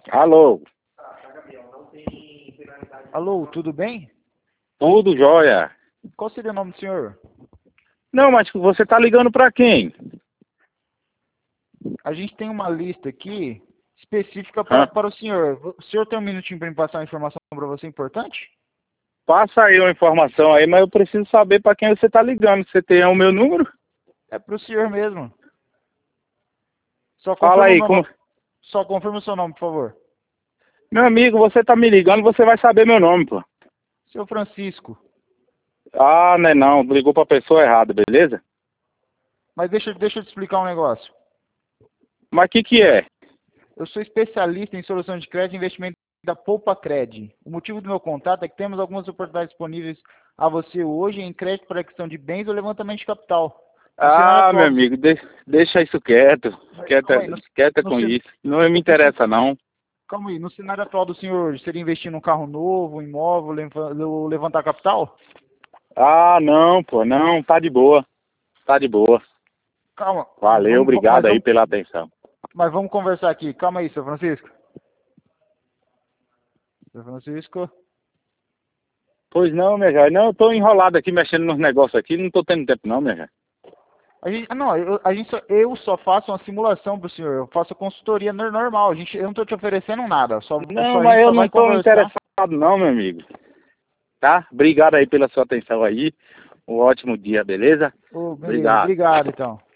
Alô, Alô, tudo bem? tudo jóia? Qual seria o nome do senhor? Não, mas você tá ligando pra quem? A gente tem uma lista aqui específica Hã? para o senhor. O senhor tem um minutinho para me passar uma informação para você importante? Passa aí uma informação aí, mas eu preciso saber pra quem você tá ligando. Você tem o meu número? É para o senhor mesmo. Só Fala confirma o aí, meu nome. Só confirma o seu nome, por favor. Meu amigo, você tá me ligando, você vai saber meu nome, pô. Seu Francisco. Ah, não, ligou pra pessoa errada, beleza? Mas deixa eu te explicar um negócio. Mas que é? Eu sou especialista em solução de crédito e investimento da Poupa Cred. O motivo do meu contato é que temos algumas oportunidades disponíveis a você hoje em crédito para aquisição de bens ou levantamento de capital. No cenário Ah, meu atual, amigo, deixa isso quieto. calma aí, Quieta no, com cen- isso. Não me no cen- interessa, não. calma aí, no cenário atual do senhor, seria investir num carro novo, um imóvel, levantar capital? Ah, não, pô, não, tá de boa. Tá de boa. Calma, Valeu, obrigado aí pela atenção. mas vamos conversar aqui. Calma aí, seu Francisco. Seu Francisco. Pois não, minha gente. Não, eu tô enrolado aqui mexendo nos negócios aqui, não tô tendo tempo não, minha gente. Não, eu só faço uma simulação pro senhor. Eu faço consultoria normal. Eu não tô te oferecendo nada. Não, A mas gente eu só não vai tô conversar. interessado não, meu amigo. Tá? Obrigado aí pela sua atenção aí. Um ótimo dia, beleza? Ô, beleza, Obrigado. obrigado então.